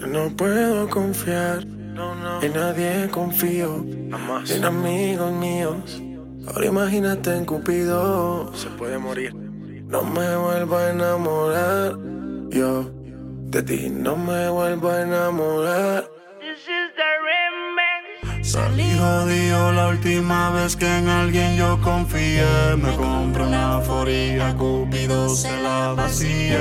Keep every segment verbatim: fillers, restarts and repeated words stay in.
No puedo confiar no, no. en nadie confío, jamás. En amigos míos. Ahora imagínate en Cupido, se puede morir. No me vuelvo a enamorar, yo de ti no me vuelvo a enamorar. This is the remix. Salí jodido la última vez que en alguien yo confié. Me compré una euforia, Cupido se la vacié.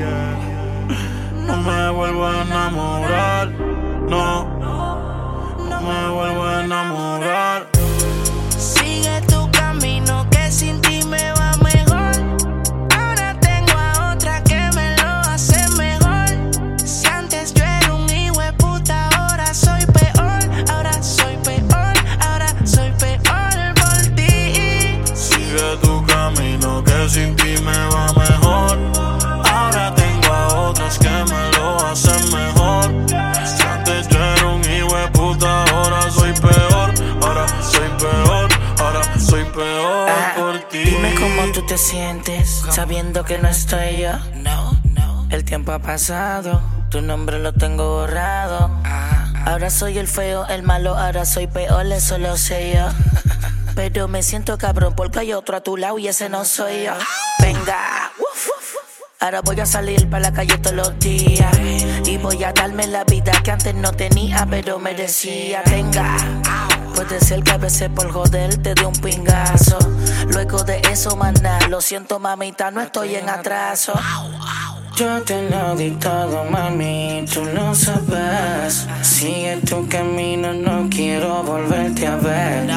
No me vuelvo a enamorar, no, no me vuelvo a enamorar. Sigue tu camino que sin ti me va mejor. Ahora tengo a otra que me lo hace mejor. Si antes yo era un hijo de puta, ahora soy peor. Ahora soy peor, ahora soy peor por ti. Sigue tu camino que sin ti me va mejor. Ahora tengo a otras que me lo hacen mejor. Si antes yo era un hijo de puta, ahora soy peor. Ahora soy peor, ahora soy peor ah, por ti. Dime cómo tú te sientes sabiendo que no estoy yo. No, no. El tiempo ha pasado, tu nombre lo tengo borrado. Ahora soy el feo, el malo, ahora soy peor, eso lo sé yo. Pero me siento cabrón porque hay otro a tu lado y ese no soy yo. Venga, uf, uf. Ahora voy a salir para la calle todos los días y voy a darme la vida que antes no tenía pero merecía. Venga, puede ser que a veces por joder te dé un pingazo. Luego de eso, maná, lo siento mamita, no estoy en atraso. Yo te lo di todo, mami, tú lo sabes. Sigue tu camino, no quiero volverte a ver.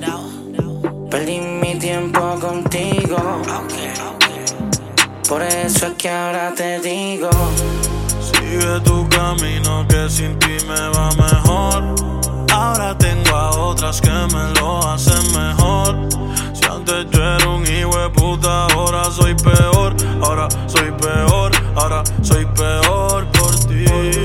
Perdí mi tiempo contigo, por eso es que ahora te digo. Sigue tu camino que sin ti me va mejor. Ahora tengo a otras que me lo hacen mejor. Si antes yo era un hijo de puta, ahora soy peor. Ahora soy peor, ahora soy peor por ti.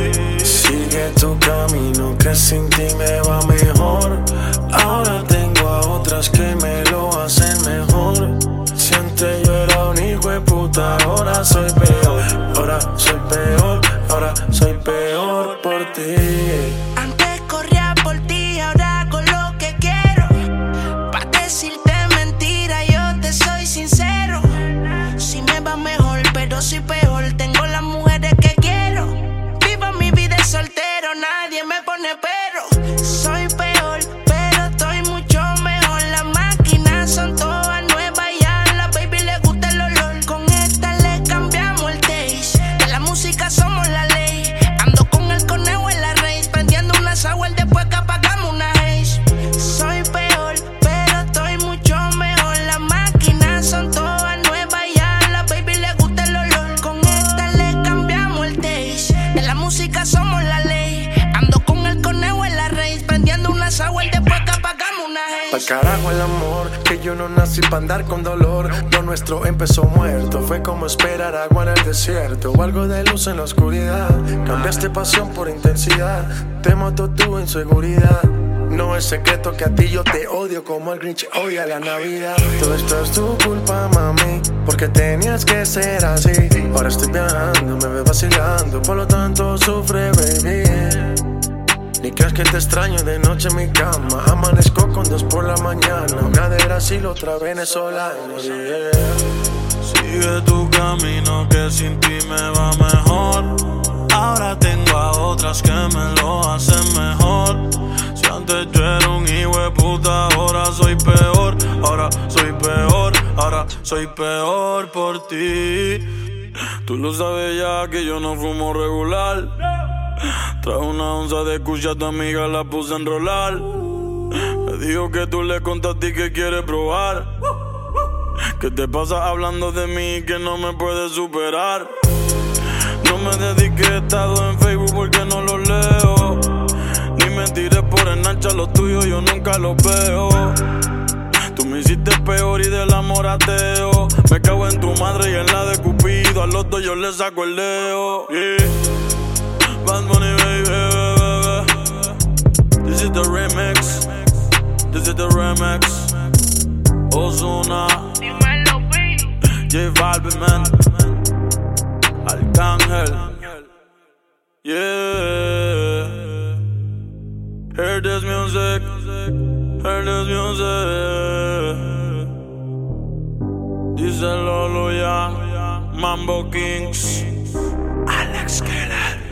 Sigue tu camino que sin ti me va mejor. Ahora tengo a otras que me lo hacen mejor. Si antes yo era un hijo de puta, ahora soy peor. Ahora soy peor, ahora soy peor por ti. Antes corría por ti, ahora hago lo que quiero. Pa' decirte mentira, yo te soy sincero. Si me va mejor, pero si peor, tengo las mujeres que quiero. Vivo mi vida soltero, nadie me pone pero. Soy peor, pero estoy mucho mejor. Las máquinas son todas nuevas y a la baby le gusta el olor. Con esta le cambiamos el taste. De la música somos la ley. Ando con el conejo en la raíz, prendiendo una sour después que apagamos una haze. Soy peor, pero estoy mucho mejor. Las máquinas son todas nuevas y a la baby le gusta el olor. Con esta le cambiamos el taste. De la música somos la ley. Ando con el conejo en la raíz, prendiendo una sour después que apagamos una haze. Pa'l carajo el amor, que yo no nací pa' andar con dolor. Lo nuestro empezó muerto, fue como esperar agua en el desierto o algo de luz en la oscuridad. Cambiaste pasión por intensidad, te mató tu inseguridad. No es secreto que a ti yo te odio como el Grinch odia la Navidad. Todo esto es tu culpa, mami, porque tenías que ser así. Ahora estoy viajando, me ves vacilando, por lo tanto sufre, baby. Ni creas que te extraño de noche en mi cama. Amanezco con dos por la mañana. Una de Brasil, otra venezolana, yeah. Sigue tu camino que sin ti me va mejor. Ahora tengo a otras que me lo hacen mejor. Si antes yo era un hijo de puta, ahora soy peor. Ahora soy peor, ahora soy peor por ti. Tú lo sabes ya que yo no fumo regular. Traje una onza de cucha a tu amiga, la puse a enrolar. Me dijo que tú le contaste que quieres probar. Que te pasas hablando de mí y que no me puedes superar. No me dediqué estado en Facebook porque no lo leo. Ni me tiré por enancha, los tuyos yo nunca los veo. Tú me hiciste peor y del amor ateo. Me cago en tu madre y en la de Cupido. A los dos yo le saco el dedo, yeah. Bad Bunny, baby, baby. This is the remix. This is the remix. Ozuna, J Balvin, man. Arcángel, yeah. Heard this music, heard this music. Dice Lolo ya, Mambo Kings, Alex Keller.